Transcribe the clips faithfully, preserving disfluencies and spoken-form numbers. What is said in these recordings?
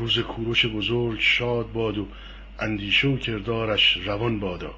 روز کوروش بزرگ شاد باد و اندیشه و کردارش روان بادا.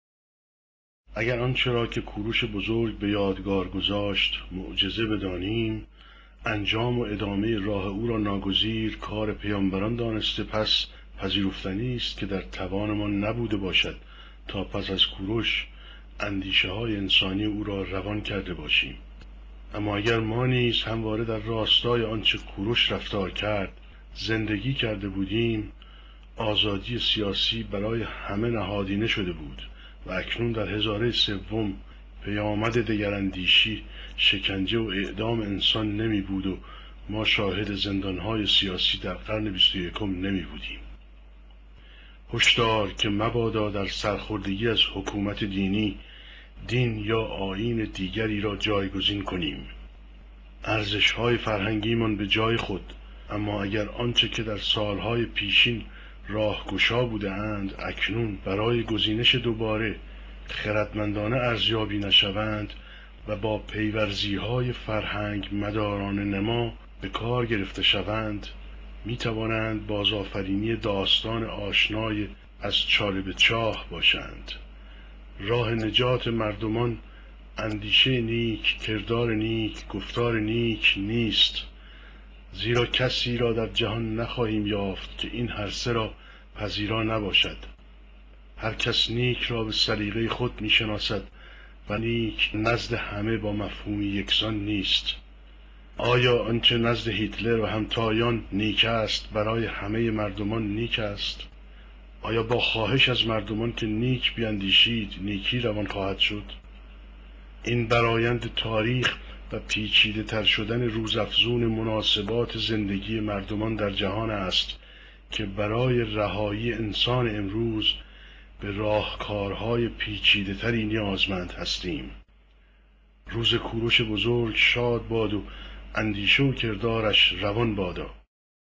اگر آنچه را که کوروش بزرگ به یادگار گذاشت معجزه بدانیم، انجام و ادامه راه او را ناگزیر کار پیامبران دانسته، پس پذیرفتنی است که در توانمان نبوده باشد تا پس از کوروش اندیشه های انسانی او را روان کرده باشیم. اما اگر ما نیز همواره در راستای آنچه کوروش رفتار کرد زندگی کرده بودیم، آزادی سیاسی برای همه نهادینه شده بود و اکنون در هزاره سوم پیامد دگراندیشی، شکنجه و اعدام انسان نمی بود و ما شاهد زندانهای سیاسی در قرن بیست و یکم نمی بودیم. هشدار که مبادا در سرخوردگی از حکومت دینی دین یا آیین دیگری را جایگزین کنیم. ارزش‌های فرهنگیمان به جای خود، اما اگر آنچه که در سالهای پیشین راهگشا بوده اند اکنون برای گزینش دوباره خردمندانه ارزیابی نشوند و با پیورزی‌های فرهنگ مداران نما به کار گرفته شوند، می توانند بازآفرینی داستان آشنای از چاله به چاه باشند. راه نجات مردمان اندیشه نیک، کردار نیک، گفتار نیک نیست، زیرا کسی را در جهان نخواهیم یافت که این هر سه را پذیرا نباشد. هر کس نیک را به سلیقه خود می شناسد و نیک نزد همه با مفهومی یکسان نیست. آیا آنچه نزد هیتلر و همتایان نیک است برای همه مردمان نیک است؟ آیا با خواهش از مردمان که نیک بیندیشید نیکی روان خواهد شد؟ این برایند تاریخ و پیچیده تر شدن روزافزون مناسبات زندگی مردمان در جهان است که برای رهایی انسان امروز به راهکارهای پیچیده تری نیازمند هستیم. روز کوروش بزرگ شاد باد و اندیشه و کردارش روان بادا.